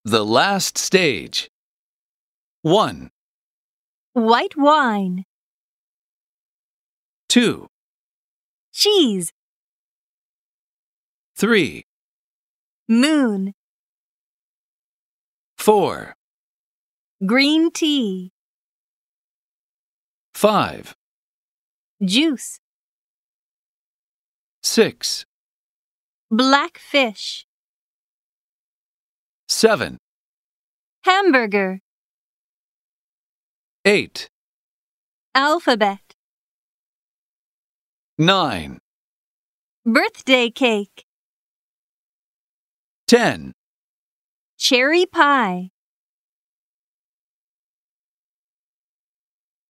The last stage. 1, White wine. 2, Cheese. 3, Moon. 4, Green tea. 5, Juice. 6, Black fish. 7, Hamburger. 8, Alphabet. 9, Birthday cake. 10. Cherry pie.